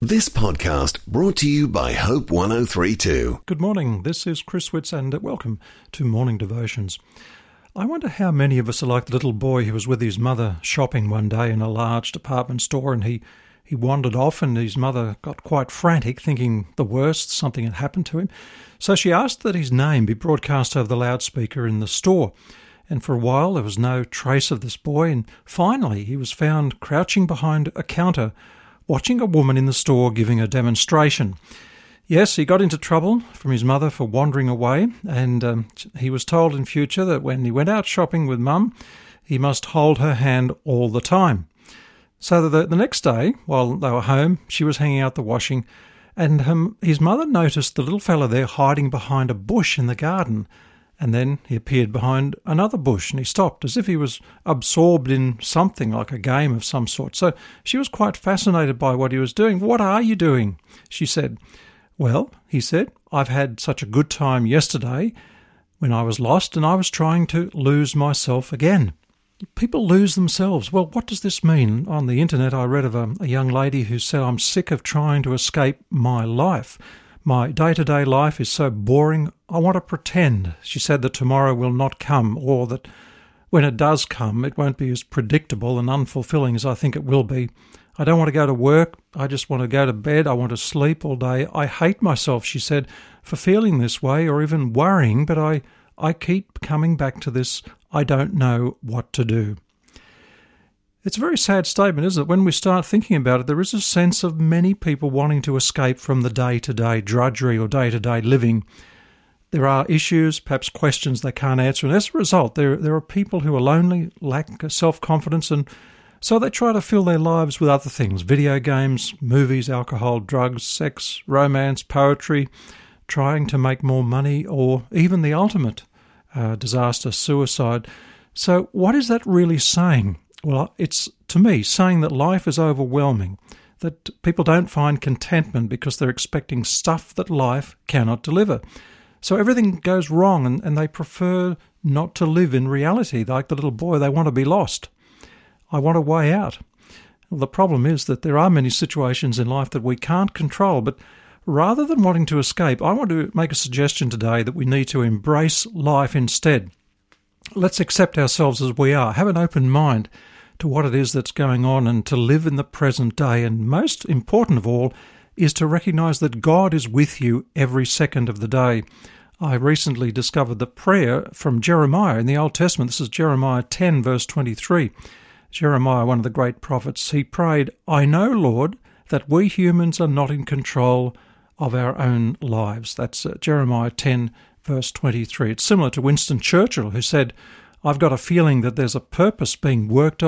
This podcast brought to you by Hope 1032. Good morning, this is Chris Witz and welcome to Morning Devotions. I wonder how many of us are like the little boy who was with his mother shopping one day in a large department store, and he wandered off and his mother got quite frantic, thinking the worst, something had happened to him. So she asked that his name be broadcast over the loudspeaker in the store. And for a while there was no trace of this boy, and finally he was found crouching behind a counter watching a woman in the store giving a demonstration. Yes, he got into trouble from his mother for wandering away, and he was told in future that when he went out shopping with Mum, he must hold her hand all the time. So the next day, while they were home, she was hanging out the washing, and his mother noticed the little fella there hiding behind a bush in the garden. And then he appeared behind another bush and he stopped as if he was absorbed in something like a game of some sort. So she was quite fascinated by what he was doing. "What are you doing?" she said. "Well," he said, "I've had such a good time yesterday when I was lost and I was trying to lose myself again." People lose themselves. Well, what does this mean? On the internet I read of a young lady who said, "I'm sick of trying to escape my life. My day-to-day life is so boring, I want to pretend," she said, "that tomorrow will not come, or that when it does come, it won't be as predictable and unfulfilling as I think it will be. I don't want to go to work. I just want to go to bed. I want to sleep all day. I hate myself," she said, "for feeling this way or even worrying, but I keep coming back to this. I don't know what to do." It's a very sad statement, isn't it? When we start thinking about it, there is a sense of many people wanting to escape from the day-to-day drudgery or day-to-day living. There are issues, perhaps questions they can't answer, and as a result, there are people who are lonely, lack self-confidence, and so they try to fill their lives with other things: video games, movies, alcohol, drugs, sex, romance, poetry, trying to make more money, or even the ultimate disaster, suicide. So what is that really saying? Well, it's, to me, saying that life is overwhelming, that people don't find contentment because they're expecting stuff that life cannot deliver. So everything goes wrong and they prefer not to live in reality. Like the little boy, they want to be lost. I want a way out. Well, the problem is that there are many situations in life that we can't control, but rather than wanting to escape, I want to make a suggestion today that we need to embrace life instead. Let's accept ourselves as we are, have an open mind to what it is that's going on, and to live in the present day. And most important of all is to recognise that God is with you every second of the day. I recently discovered the prayer from Jeremiah in the Old Testament. This is Jeremiah 10, verse 23. Jeremiah, one of the great prophets, he prayed, "I know, Lord, that we humans are not in control of our own lives." That's Jeremiah 10, verse 23. It's similar to Winston Churchill, who said, "I've got a feeling that there's a purpose being worked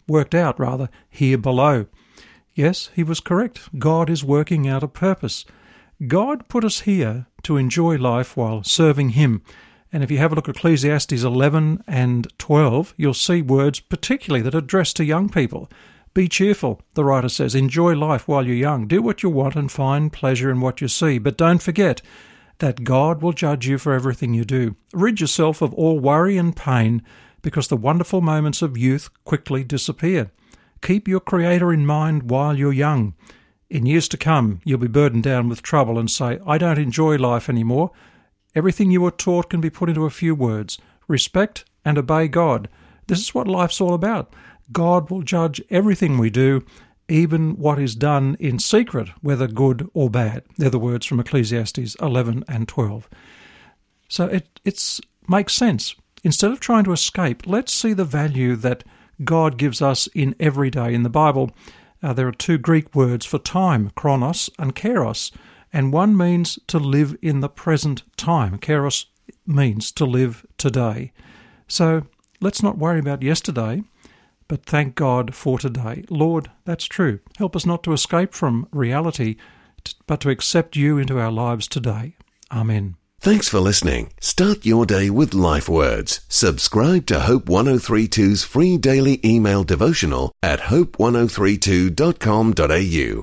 out here below." Yes, he was correct. God is working out a purpose. God put us here to enjoy life while serving Him. And if you have a look at Ecclesiastes 11 and 12, you'll see words particularly that are addressed to young people. "Be cheerful," the writer says. "Enjoy life while you're young. Do what you want and find pleasure in what you see. But don't forget that God will judge you for everything you do. Rid yourself of all worry and pain, because the wonderful moments of youth quickly disappear. Keep your Creator in mind while you're young. In years to come, you'll be burdened down with trouble and say, 'I don't enjoy life anymore.' Everything you were taught can be put into a few words: respect and obey God. This is what life's all about. God will judge everything we do, even what is done in secret, whether good or bad." They're the words from Ecclesiastes 11 and 12. So it makes sense. Instead of trying to escape, let's see the value that God gives us in every day. In the Bible, there are two Greek words for time, chronos and kairos, and one means to live in the present time. Kairos means to live today. So let's not worry about yesterday, but thank God for today. Lord, that's true. Help us not to escape from reality, but to accept you into our lives today. Amen. Thanks for listening. Start your day with Life Words. Subscribe to Hope 1032's free daily email devotional at hope1032.com.au.